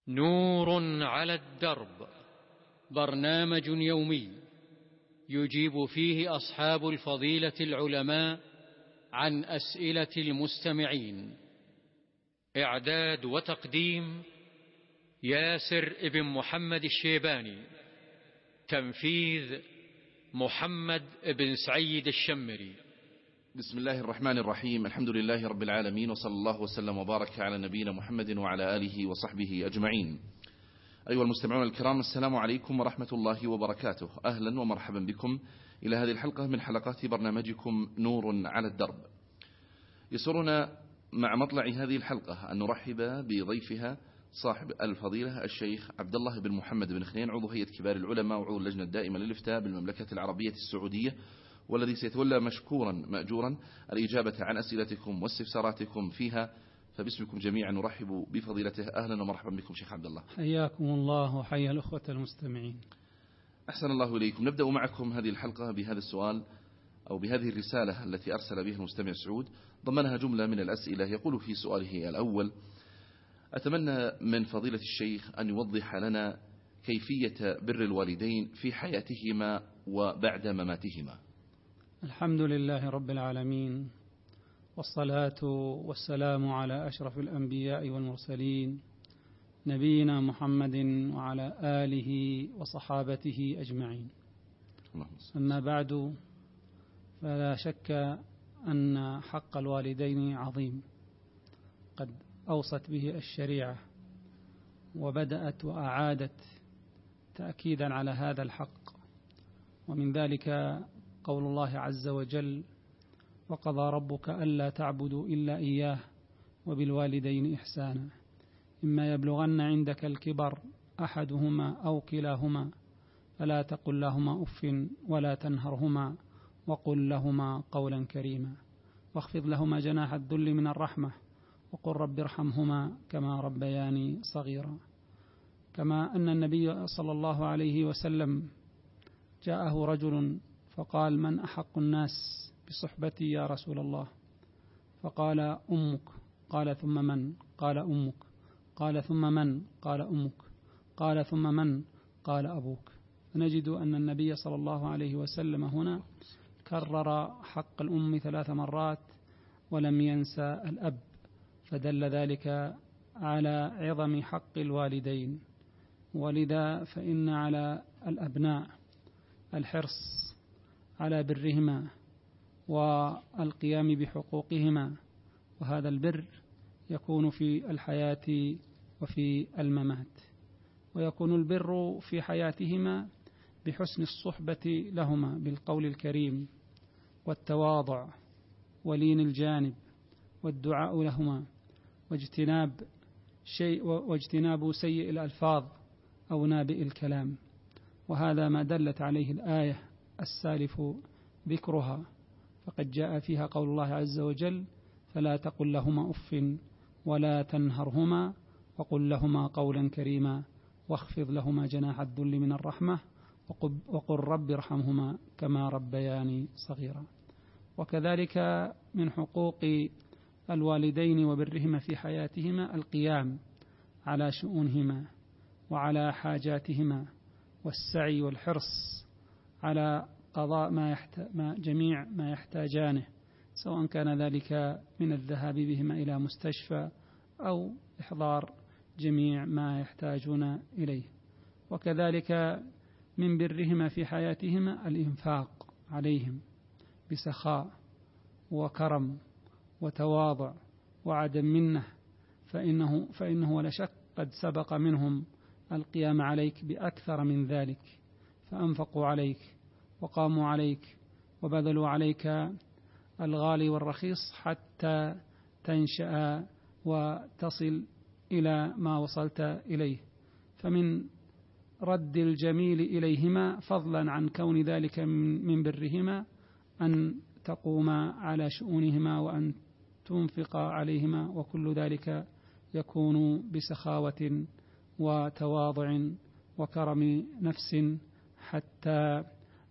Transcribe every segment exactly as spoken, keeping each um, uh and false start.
نور على الدرب، برنامج يومي يجيب فيه أصحاب الفضيلة العلماء عن أسئلة المستمعين. إعداد وتقديم ياسر ابن محمد الشيباني. تنفيذ محمد بن سعيد الشمري. بسم الله الرحمن الرحيم. الحمد لله رب العالمين، وصلى الله وسلم وبارك على نبينا محمد وعلى آله وصحبه أجمعين. أيها المستمعون الكرام، السلام عليكم ورحمة الله وبركاته. أهلا ومرحبا بكم إلى هذه الحلقة من حلقات برنامجكم نور على الدرب. يسرنا مع مطلع هذه الحلقة أن نرحب بضيفها صاحب الفضيلة الشيخ عبد الله بن محمد بن خنين، عضو هيئة كبار العلماء وعضو اللجنة الدائمة للإفتاء بالمملكة العربية السعودية، والذي سيتولى مشكورا مأجورا الإجابة عن أسئلتكم واستفساراتكم فيها. فباسمكم جميعا نرحب بفضيلته. أهلا ومرحبا بكم شيخ عبد الله. حياكم الله وحيا الأخوة المستمعين. أحسن الله إليكم. نبدأ معكم هذه الحلقة بهذا السؤال أو بهذه الرسالة التي أرسل بها المستمع سعود، ضمنها جملة من الأسئلة. يقول في سؤاله الأول: أتمنى من فضيلة الشيخ أن يوضح لنا كيفية بر الوالدين في حياتهما وبعد مماتهما. الحمد لله رب العالمين، والصلاة والسلام على أشرف الأنبياء والمرسلين نبينا محمد وعلى آله وصحابته أجمعين. أما بعد، فلا شك أن حق الوالدين عظيم، قد أوصت به الشريعة وبدأت وأعادت تأكيدا على هذا الحق. ومن ذلك قول الله عز وجل: وقضى ربك ألا تعبدوا إلا إياه وبالوالدين إحسانا إما يبلغن عندك الكبر أحدهما أو كلاهما فلا تقل لهما أف ولا تنهرهما وقل لهما قولا كريما واخفض لهما جناح الذل من الرحمة وقل رب ارحمهما كما ربياني صغيرا. كما أن النبي صلى الله عليه وسلم جاءه رجل فقال: من أحق الناس بصحبتي يا رسول الله؟ فقال: أمك. قال: ثم من؟ قال: أمك. قال: ثم من؟ قال: أمك. قال: ثم من؟ قال: أبوك. فنجد أن النبي صلى الله عليه وسلم هنا كرر حق الأم ثلاث مرات ولم ينسى الأب، فدل ذلك على عظم حق الوالدين. ولذا فإن على الأبناء الحرص على برهما والقيام بحقوقهما، وهذا البر يكون في الحياة وفي الممات. ويكون البر في حياتهما بحسن الصحبة لهما بالقول الكريم والتواضع ولين الجانب والدعاء لهما واجتناب شيء واجتناب سيء الألفاظ أو نابئ الكلام. وهذا ما دلت عليه الآية السالف ذكرها، فقد جاء فيها قول الله عز وجل: فلا تقل لهما أف ولا تنهرهما وقل لهما قولا كريما واخفض لهما جناح الذل من الرحمة وقل رب ارحمهما كما ربياني صغيرا. وكذلك من حقوق الوالدين وبرهما في حياتهما القيام على شؤونهما وعلى حاجاتهما والسعي والحرص على قضاء ما, يحت... ما جميع ما يحتاجانه، سواء كان ذلك من الذهاب بهما إلى مستشفى أو إحضار جميع ما يحتاجون إليه. وكذلك من برهما في حياتهما الإنفاق عليهم بسخاء وكرم وتواضع وعدم منه، فإنه, فإنه ولا شك قد سبق منهم القيام عليك بأكثر من ذلك، فأنفقوا عليك وقاموا عليك وبذلوا عليك الغالي والرخيص حتى تنشأ وتصل إلى ما وصلت إليه. فمن رد الجميل إليهما فضلا عن كون ذلك من برهما أن تقوم على شؤونهما وأن تنفق عليهما، وكل ذلك يكون بسخاوة وتواضع وكرم نفس حتى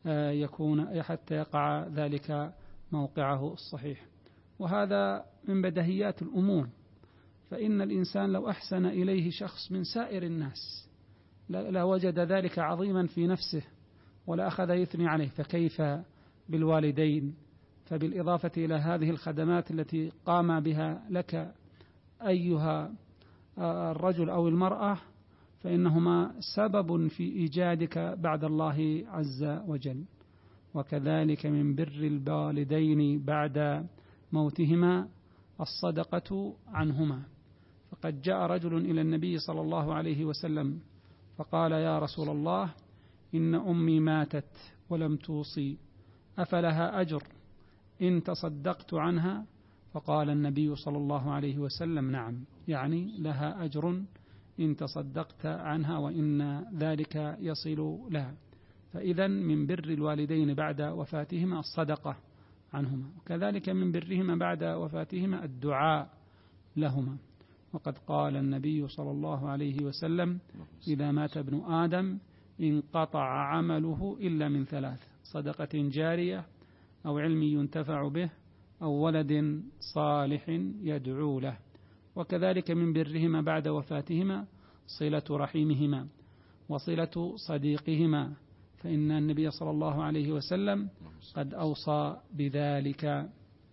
يكون حتى يقع ذلك موقعه الصحيح. وهذا من بديهيات الأمور، فإن الإنسان لو أحسن إليه شخص من سائر الناس لوجد ذلك عظيما في نفسه ولا أخذ يثني عليه، فكيف بالوالدين؟ فبالإضافة إلى هذه الخدمات التي قام بها لك أيها الرجل أو المرأة فإنهما سبب في إيجادك بعد الله عز وجل. وكذلك من بر الوالدين بعد موتهما الصدقة عنهما. فقد جاء رجل إلى النبي صلى الله عليه وسلم فقال: يا رسول الله، إن أمي ماتت ولم توصي، أفلها أجر إن تصدقت عنها؟ فقال النبي صلى الله عليه وسلم: نعم، يعني لها أجر إن تصدقت عنها وإن ذلك يصل لها. فإذا من بر الوالدين بعد وفاتهما الصدقة عنهما، وكذلك من برهما بعد وفاتهما الدعاء لهما. وقد قال النبي صلى الله عليه وسلم: إذا مات ابن آدم انقطع عمله إلا من ثلاث: صدقة جارية، أو علم ينتفع به، أو ولد صالح يدعو له. وكذلك من برهما بعد وفاتهما صلة رحيمهما وصلة صديقهما، فإن النبي صلى الله عليه وسلم قد أوصى بذلك.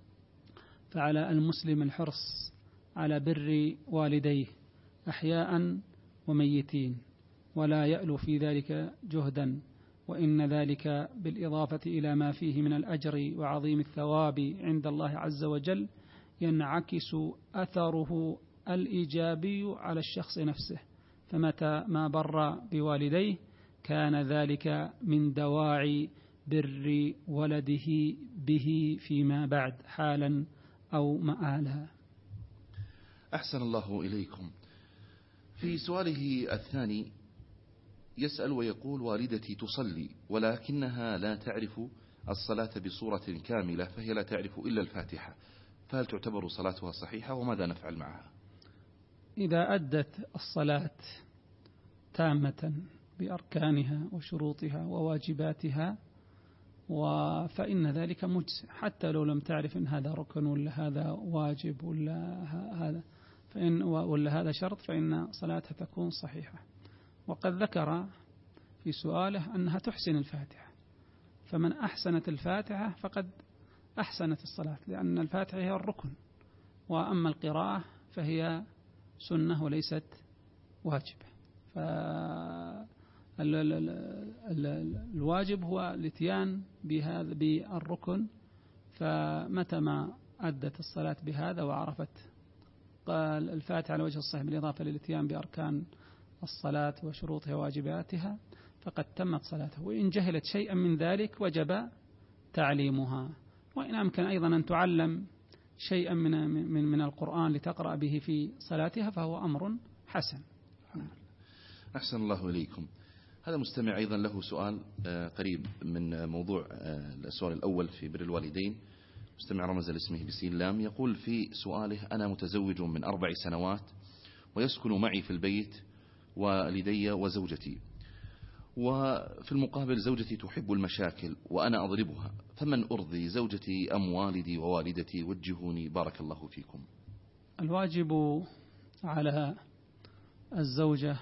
فعلى المسلم الحرص على بر والديه أحياء وميتين، ولا يألو في ذلك جهدا، وإن ذلك بالإضافة إلى ما فيه من الأجر وعظيم الثواب عند الله عز وجل ينعكس أثره الإيجابي على الشخص نفسه. فمتى ما بر بوالديه كان ذلك من دواعي بر ولده به فيما بعد حالا أو مآلا. أحسن الله إليكم. في سؤاله الثاني يسأل ويقول: والدتي تصلي ولكنها لا تعرف الصلاة بصورة كاملة، فهي لا تعرف إلا الفاتحة، فهل تعتبر صلاتها صحيحة وماذا نفعل معها؟ إذا أدت الصلاة تامة بأركانها وشروطها وواجباتها فإن ذلك مجزئ، حتى لو لم تعرف إن هذا ركن ولا هذا واجب ولا هذا فإن ولا هذا شرط، فإن صلاتها تكون صحيحة. وقد ذكر في سؤاله أنها تحسن الفاتحة، فمن أحسنت الفاتحة فقد أحسنت الصلاة، لأن الفاتحة هي الركن، وأما القراءة فهي سنة وليست واجبة. فالواجب هو الاتيان بهذا بالركن، فمتى ما أدت الصلاة بهذا وعرفت قال الفاتحة على وجه الصحيح بالإضافة للاتيان بأركان الصلاة وشروطها وواجباتها فقد تمت صلاته. وإن جهلت شيئا من ذلك وجب تعليمها، وإن أمكن أيضا أن تعلم شيئا من من من القرآن لتقرأ به في صلاتها فهو أمر حسن. أحسن الله إليكم. هذا مستمع أيضا له سؤال قريب من موضوع السؤال الأول في بر الوالدين، مستمع رمز لاسمه بسين لام، يقول في سؤاله: أنا متزوج من أربع سنوات ويسكن معي في البيت والدي وزوجتي، وفي المقابل زوجتي تحب المشاكل وأنا أضربها، فمن أرضي زوجتي أم والدي ووالدتي؟ وجهوني بارك الله فيكم. الواجب على الزوجة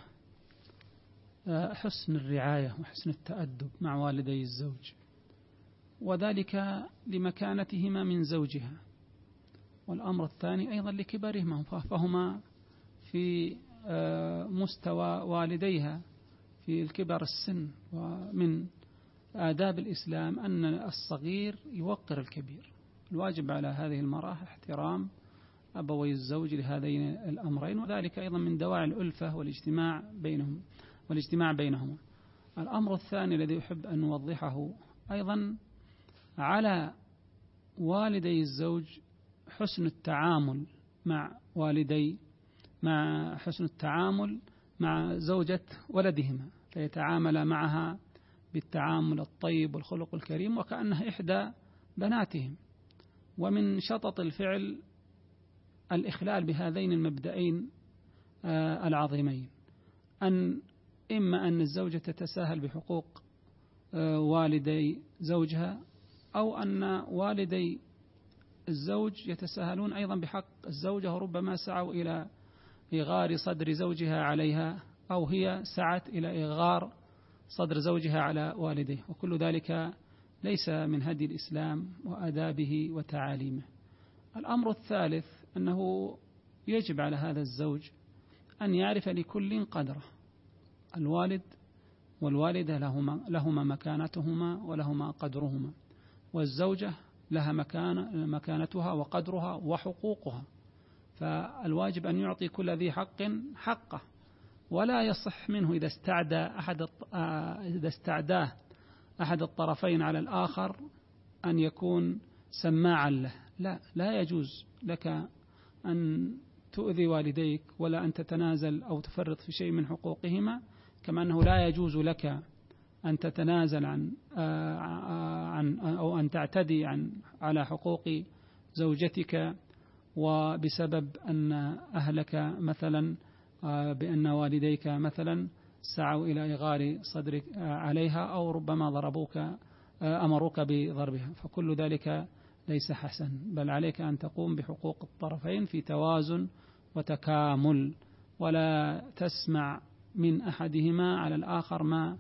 حسن الرعاية وحسن التأدب مع والدي الزوج، وذلك لمكانتهما من زوجها، والأمر الثاني أيضا لكبرهما، فهما في مستوى والديها في الكبر السن. ومن آداب الإسلام أن الصغير يوقر الكبير. الواجب على هذه المرأة احترام أبوي الزوج لهذين الأمرين، وذلك أيضا من دواعي الألفة والاجتماع بينهم والاجتماع بينهما. الأمر الثاني الذي أحب أن نوضحه أيضا على والدي الزوج حسن التعامل مع والدي مع حسن التعامل مع زوجة ولدهما، فيتعامل معها بالتعامل الطيب والخلق الكريم وكأنها إحدى بناتهم. ومن شطط الفعل الإخلال بهذين المبدئين العظيمين، أن إما أن الزوجة تتساهل بحقوق والدي زوجها، أو أن والدي الزوج يتساهلون أيضا بحق الزوجة، وربما سعوا إلى إغار صدر زوجها عليها، أو هي سعت إلى إغار صدر زوجها على والديه، وكل ذلك ليس من هدي الإسلام وآدابه وتعاليمه. الأمر الثالث أنه يجب على هذا الزوج أن يعرف لكل قدره. الوالد والوالدة لهما, لهما مكانتهما ولهما قدرهما، والزوجة لها مكان مكانتها وقدرها وحقوقها، فالواجب أن يعطي كل ذي حق حقه، ولا يصح منه إذا استعدى أحد إذا استعداه أحد الطرفين على الآخر أن يكون سماعا له. لا لا يجوز لك أن تؤذي والديك ولا أن تتنازل أو تفرط في شيء من حقوقهما، كما أنه لا يجوز لك أن تتنازل عن عن أو أن تعتدي عن على حقوق زوجتك، وبسبب أن أهلك مثلا بأن والديك مثلا سعوا إلى إغار صدرك عليها، أو ربما ضربوك أمروك بضربها، فكل ذلك ليس حسن، بل عليك أن تقوم بحقوق الطرفين في توازن وتكامل، ولا تسمع من أحدهما على الآخر ما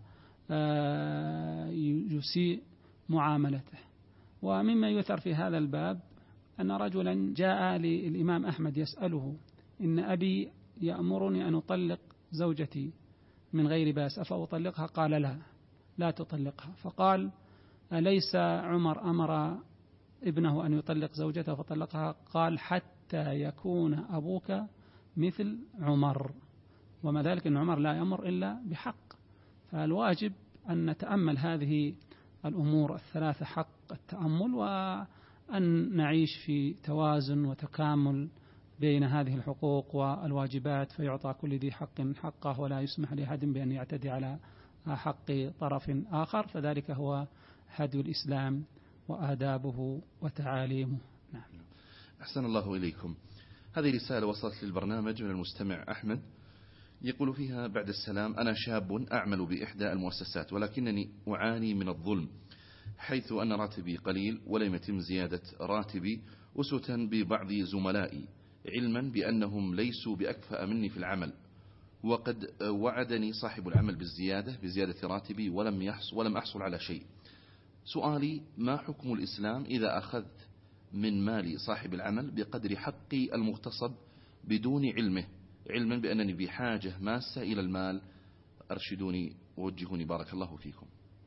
يسيء معاملته. ومما يثر في هذا الباب أن رجلا جاء للإمام أحمد يسأله: إن أبي يأمرني أن أطلق زوجتي من غير بأس، أفأطلقها؟ قال: لا لا تطلقها. فقال: أليس عمر أمر ابنه أن يطلق زوجته فطلقها؟ قال: حتى يكون أبوك مثل عمر. وما ذلك أن عمر لا يأمر إلا بحق. فالواجب أن نتأمل هذه الأمور الثلاثة حق التأمل، وأن نعيش في توازن وتكامل بين هذه الحقوق والواجبات، فيعطى كل ذي حق حقه، ولا يسمح لأحد بأن يعتدي على حق طرف آخر، فذلك هو هدي الإسلام وآدابه وتعاليمه. نعم. أحسن الله إليكم. هذه رسالة وصلت للبرنامج من المستمع أحمد، يقول فيها: بعد السلام، أنا شاب أعمل بإحدى المؤسسات، ولكنني أعاني من الظلم، حيث أن راتبي قليل ولم يتم زيادة راتبي أسوة ببعض زملائي، علما بأنهم ليسوا بأكفأ مني في العمل، وقد وعدني صاحب العمل بالزيادة بزيادة راتبي ولم يحصل ولم أحصل على شيء. سؤالي: ما حكم الإسلام إذا أخذت من مال صاحب العمل بقدر حقي المغتصب بدون علمه، علما بأنني بحاجة ماسة إلى المال؟ أرشدوني ووجهوني بارك الله فيكم.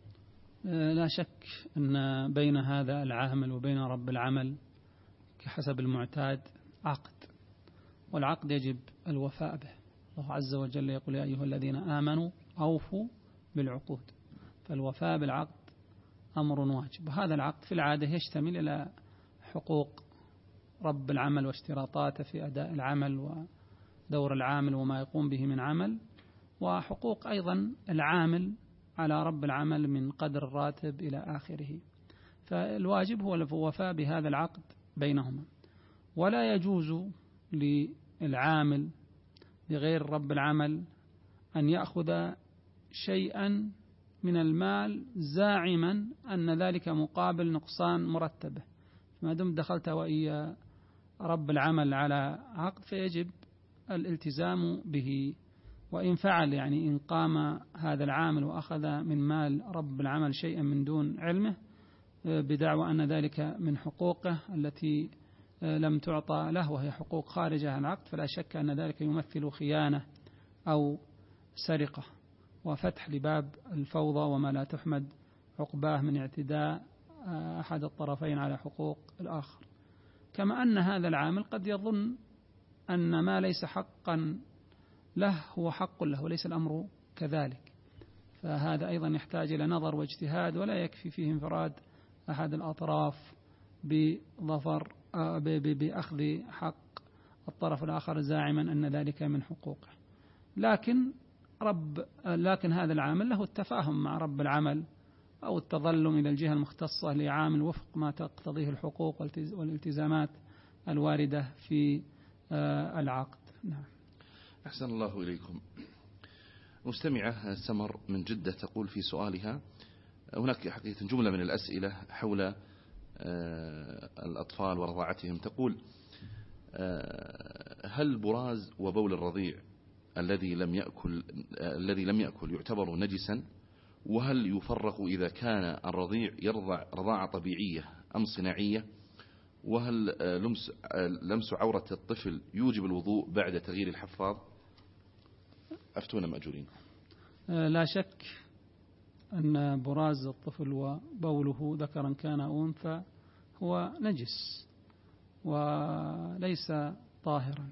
لا شك أن بين هذا العامل وبين رب العمل كحسب المعتاد عقد، والعقد يجب الوفاء به. الله عز وجل يقول: يا أيها الذين آمنوا أوفوا بالعقود، فالوفاء بالعقد أمر واجب. وهذا العقد في العادة يشتمل إلى حقوق رب العمل واشتراطاته في أداء العمل ودور العامل وما يقوم به من عمل، وحقوق أيضا العامل على رب العمل من قدر الراتب إلى آخره. فالواجب هو الوفاء بهذا العقد بينهما، ولا يجوز للعامل بغير رب العمل أن يأخذ شيئا من المال زاعما أن ذلك مقابل نقصان مرتبه. ما دمت دخلت وإيا رب العمل على عقد فيجب الالتزام به، وإن فعل يعني إن قام هذا العامل وأخذ من مال رب العمل شيئا من دون علمه بدعوى أن ذلك من حقوقه التي لم تعطى له وهي حقوق خارجة عن العقد، فلا شك أن ذلك يمثل خيانة أو سرقة وفتح لباب الفوضى وما لا تحمد عقباه من اعتداء أحد الطرفين على حقوق الآخر. كما أن هذا العامل قد يظن أن ما ليس حقا له هو حق له، وليس الأمر كذلك، فهذا أيضا يحتاج إلى نظر واجتهاد، ولا يكفي فيه انفراد أحد الأطراف بظفر بأخذ حق الطرف الآخر زاعما أن ذلك من حقوقه. لكن رب لكن هذا العامل له التفاهم مع رب العمل أو التظلم إلى الجهة المختصة لعامل وفق ما تقتضيه الحقوق والالتزامات الواردة في العقد. نعم. أحسن الله إليكم. مستمعة سمر من جدة تقول في سؤالها: هناك حقيقة جملة من الأسئلة حول الأطفال ورضاعتهم. تقول: هل البراز وبول الرضيع الذي لم يأكل الذي لم يأكل يعتبر نجسا؟ وهل يفرق إذا كان الرضيع يرضع رضاعة طبيعية أم صناعية؟ وهل لمس لمس عورة الطفل يوجب الوضوء بعد تغيير الحفاض؟ أفتونا مأجورين. لا شك أن براز الطفل وبوله ذكرا كان أنثى هو نجس وليس طاهرا،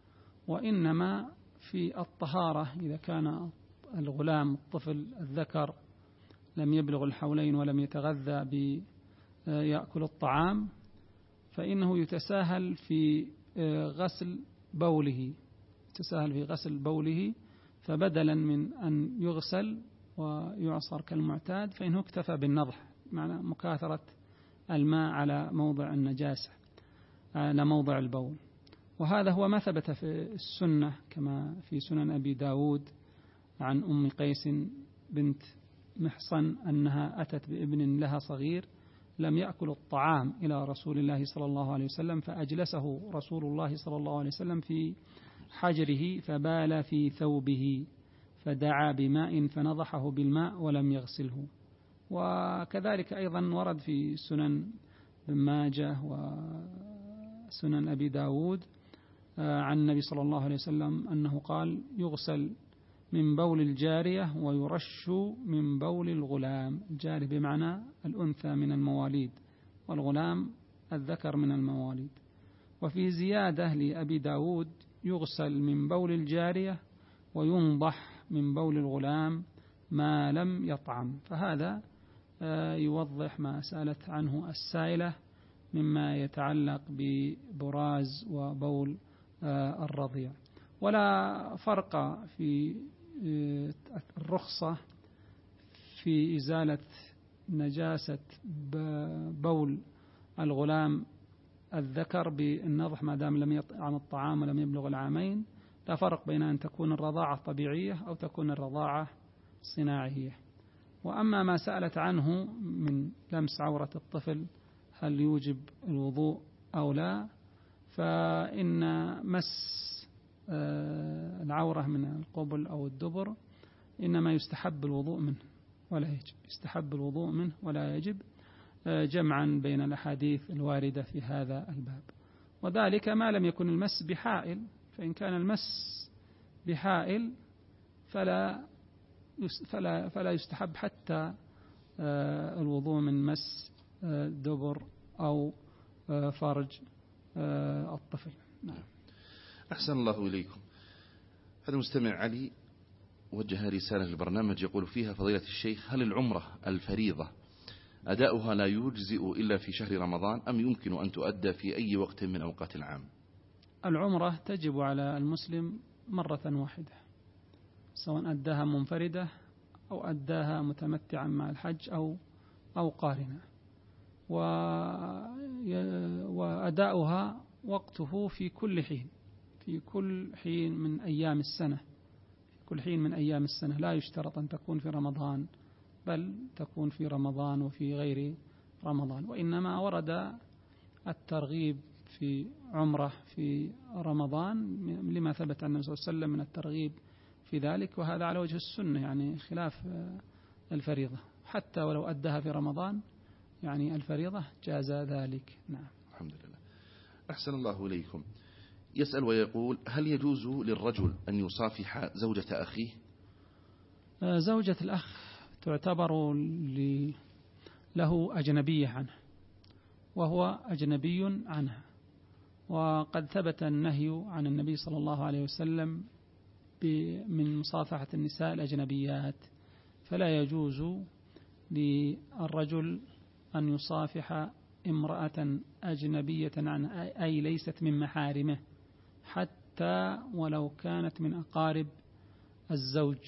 وإنما في الطهارة إذا كان الغلام الطفل الذكر لم يبلغ الحولين ولم يتغذى بيأكل الطعام فإنه يتساهل في غسل بوله يتساهل في غسل بوله فبدلا من أن يغسل ويعصر كالمعتاد فإنه اكتفى بالنضح، معنى مكاثرة الماء على موضع النجاسة على موضع البول. وهذا هو ما ثبت في السنة كما في سنن أبي داود عن أم قيس بنت محصن أنها أتت بابن لها صغير لم يأكل الطعام إلى رسول الله صلى الله عليه وسلم فأجلسه رسول الله صلى الله عليه وسلم في حجره فبال في ثوبه فدعا بماء فنضحه بالماء ولم يغسله. وكذلك أيضا ورد في سنن ابن ماجه وسنن أبي داود عن النبي صلى الله عليه وسلم أنه قال يغسل من بول الجارية ويرش من بول الغلام، الجارية بمعنى الأنثى من المواليد والغلام الذكر من المواليد. وفي زيادة لأبي داود يغسل من بول الجارية وينضح من بول الغلام ما لم يطعم. فهذا يوضح ما سألت عنه السائلة مما يتعلق ببراز وبول الرضيع. ولا فرق في الرخصة في إزالة نجاسة بول الغلام الذكر بالنضح ما دام لم يطعم الطعام ولم يبلغ العامين. لا فرق بين أن تكون الرضاعة طبيعية أو تكون الرضاعة صناعية. وأما ما سألت عنه من لمس عورة الطفل هل يوجب الوضوء أو لا، فإن مس العورة من القبل أو الدبر إنما يستحب الوضوء منه ولا يجب يستحب الوضوء منه ولا يجب جمعا بين الأحاديث الواردة في هذا الباب. وذلك ما لم يكن المس بحائل، فإن كان المس بحائل فلا فلا فلا يستحب حتى الوضوء من مس دبر أو فرج الطفل. نعم. أحسن الله إليكم. هذا المستمع علي وجه رسالة للبرنامج يقول فيها فضيلة الشيخ هل العمرة الفريضة أداؤها لا يجزئ إلا في شهر رمضان أم يمكن أن تؤدى في أي وقت من أوقات العام؟ العمرة تجب على المسلم مرة واحدة سواء أداها منفردة أو أداها متمتعا مع الحج أو أو قارنة، وأداؤها وقته في كل حين في كل حين من أيام السنة في كل حين من أيام السنة، لا يشترط أن تكون في رمضان بل تكون في رمضان وفي غير رمضان. وإنما ورد الترغيب في عمرة في رمضان لما ثبت عن النبي صلى الله عليه وسلم من الترغيب في ذلك، وهذا على وجه السنة يعني خلاف الفريضة، حتى ولو أدها في رمضان يعني الفريضة جاز ذلك. نعم. الحمد لله. أحسن الله إليكم. يسأل ويقول هل يجوز للرجل أن يصافح زوجة أخيه؟ زوجة الأخ تعتبر له أجنبية عنه وهو أجنبي عنها، وقد ثبت النهي عن النبي صلى الله عليه وسلم من مصافحة النساء الأجنبيات، فلا يجوز للرجل أن يصافح امرأة أجنبية عنه أي ليست من محارمه حتى ولو كانت من أقارب الزوج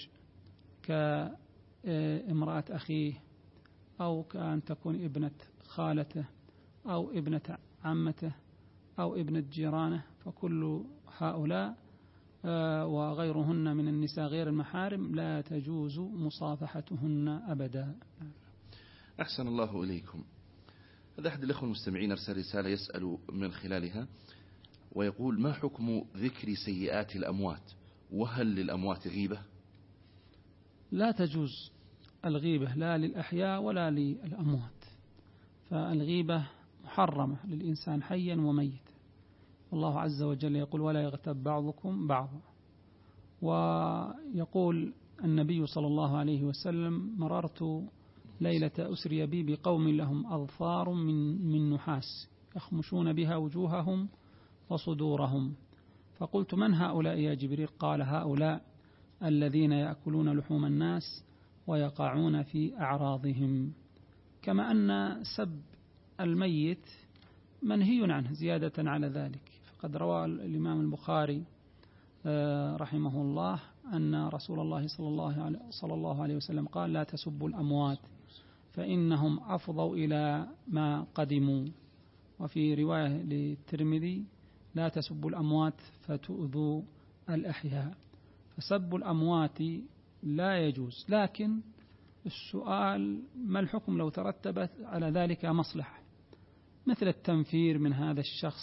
كامرأة أخيه أو كأن تكون ابنة خالته أو ابنة عمته أو ابنة جيرانه، فكل هؤلاء وغيرهن من النساء غير المحارم لا تجوز مصافحتهن أبدا. أحسن الله إليكم. هذا أحد الأخوة المستمعين أرسل رسالة يسأل من خلالها ويقول: ما حكم ذكر سيئات الأموات؟ وهل للأموات غيبة؟ لا تجوز الغيبة لا للأحياء ولا للأموات، فالغيبة محرمة للإنسان حيا وميتا، والله عز وجل يقول: ولا يغتب بعضكم بعضا. ويقول النبي صلى الله عليه وسلم: مررت ليلة أسري بي بقوم لهم أظفار من, من نحاس يخمشون بها وجوههم وصدورهم، فقلت: من هؤلاء يا جبريل؟ قال: هؤلاء الذين يأكلون لحوم الناس ويقعون في أعراضهم. كما أن سب الميت منهي عنه زيادة على ذلك، فقد روى الإمام البخاري رحمه الله أن رسول الله صلى الله عليه وسلم قال: لا تسبوا الأموات فإنهم أفضوا إلى ما قدموا. وفي رواية للترمذي: لا تسبوا الأموات فتؤذوا الأحياء. فسب الأموات لا يجوز، لكن السؤال: ما الحكم لو ترتبت على ذلك مصلحة، مثل التنفير من هذا الشخص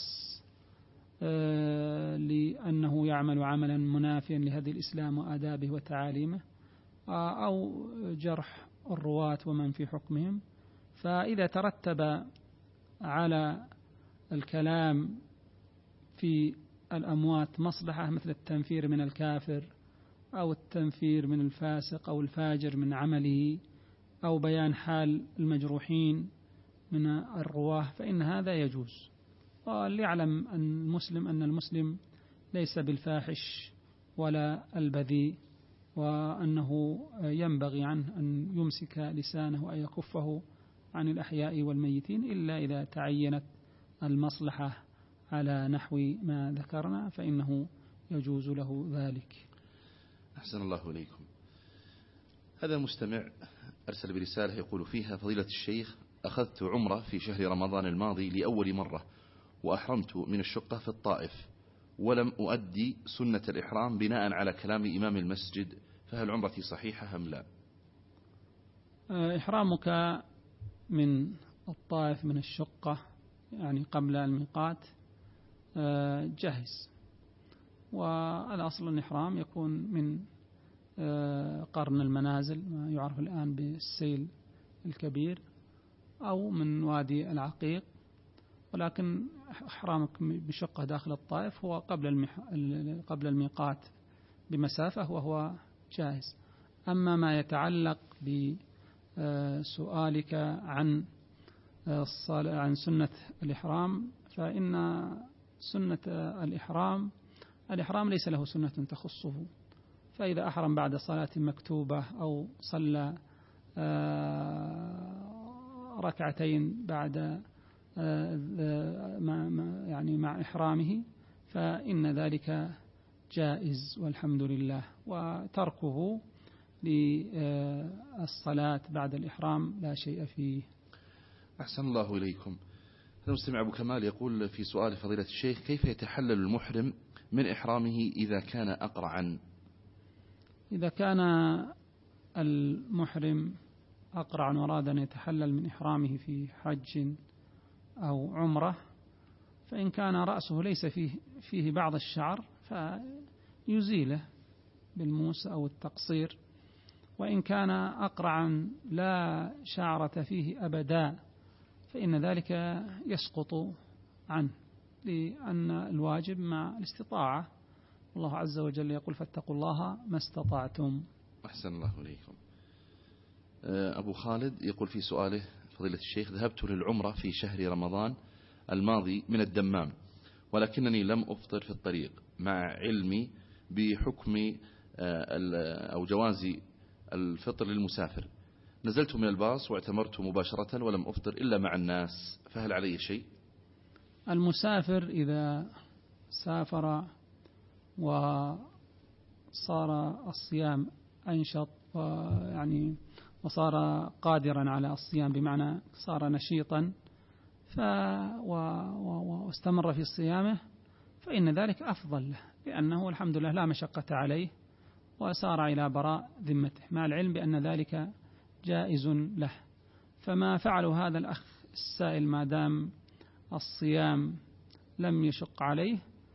آه لأنه يعمل عملا منافيا لهدي الإسلام وآدابه وتعاليمه، آه أو جرح الرواة ومن في حكمهم. فإذا ترتب على الكلام في الأموات مصلحة، مثل التنفير من الكافر أو التنفير من الفاسق أو الفاجر من عمله أو بيان حال المجروحين من الرواه، فإن هذا يجوز. وليعلم المسلم أن المسلم ليس بالفاحش ولا البذيء، وأنه ينبغي عنه أن يمسك لسانه وأن يكفه عن الأحياء والميتين إلا إذا تعينت المصلحة على نحو ما ذكرنا، فإنه يجوز له ذلك. أحسن الله إليكم. هذا المستمع أرسل برسالة يقول فيها: فضيلة الشيخ، أخذت عمرة في شهر رمضان الماضي لأول مرة، وأحرمت من الشقة في الطائف، ولم أؤدي سنة الإحرام بناء على كلام إمام المسجد، فهل عمرتي صحيحة أم لا؟ إحرامك من الطائف من الشقة يعني قبل الميقات جاهز، والأصل الإحرام يكون من قرن المنازل ما يعرف الآن بالسيل الكبير أو من وادي العقيق، ولكن إحرامك بشقة داخل الطائف هو قبل قبل الميقات بمسافة وهو جائز. أما ما يتعلق بسؤالك عن عن سنة الإحرام، فإن سنة الإحرام الإحرام ليس له سنة تخصه، فإذا أحرم بعد صلاة مكتوبة أو صلى ركعتين بعد يعني مع إحرامه فإن ذلك جائز والحمد لله، وتركه للصلاة بعد الإحرام لا شيء فيه. أحسن الله إليكم. المستمع أبو كمال يقول في سؤال فضيلة الشيخ: كيف يتحلل المحرم من إحرامه إذا كان أقرعا؟ إذا كان المحرم أقرعا وأراد أن يتحلل من إحرامه في حج أو عمرة، فإن كان رأسه ليس فيه, فيه بعض الشعر فيزيله بالموس أو التقصير، وإن كان أقرعا لا شعرة فيه أبدا فإن ذلك يسقط عنه، لأن الواجب مع الاستطاعة، الله عز وجل يقول: فاتقوا الله ما استطعتم. أحسن الله إليكم. أبو خالد يقول في سؤاله فضيلة الشيخ: ذهبت للعمرة في شهر رمضان الماضي من الدمام، ولكنني لم أفطر في الطريق مع علمي بحكم أو جواز الفطر للمسافر. نزلت من الباص واعتمرت مباشرة ولم أفطر إلا مع الناس، فهل علي شيء؟ المسافر إذا سافر وصار الصيام أنشط ويعني وصار قادرا على الصيام بمعنى صار نشيطا واستمر في صيامه فإن ذلك أفضل له، لأنه الحمد لله لا مشقة عليه وسار إلى براء ذمته، مع العلم بأن ذلك جائز له. فما فعله هذا الأخ السائل ما دام الصيام لم يشق عليه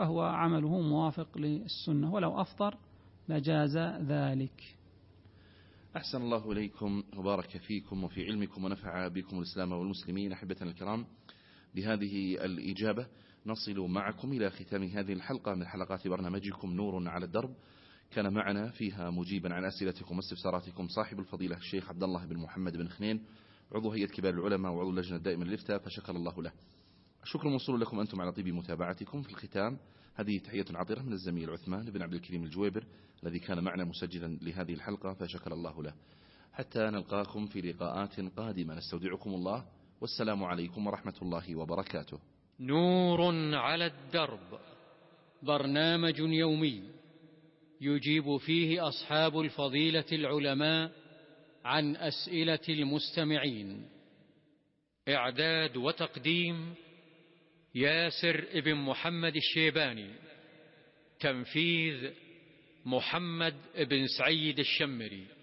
فهو عمله موافق للسنة، ولو أفطر لجاز ذلك. أحسن الله إليكم وبارك فيكم وفي علمكم ونفع بكم الإسلام والمسلمين. أحبتنا الكرام، بهذه الإجابة نصل معكم إلى ختام هذه الحلقة من حلقات برنامجكم نور على الدرب. كان معنا فيها مجيبا عن أسئلتكم واستفساراتكم صاحب الفضيلة الشيخ عبد الله بن محمد بن خنين، عضو هيئة كبار العلماء وعضو اللجنة الدائمة للإفتاء، فشكر الله له. الشكر موصول لكم أنتم على طيب متابعتكم. في الختام هذه تحية عطرة من الزميل عثمان بن عبد الكريم الجويبر الذي كان معنا مسجلا لهذه الحلقة، فشكر الله له. حتى نلقاكم في لقاءات قادمة نستودعكم الله، والسلام عليكم ورحمة الله وبركاته. نور على الدرب، برنامج يومي يجيب فيه أصحاب الفضيلة العلماء عن أسئلة المستمعين. إعداد وتقديم ياسر ابن محمد الشيباني. تنفيذ محمد بن سعيد الشمري.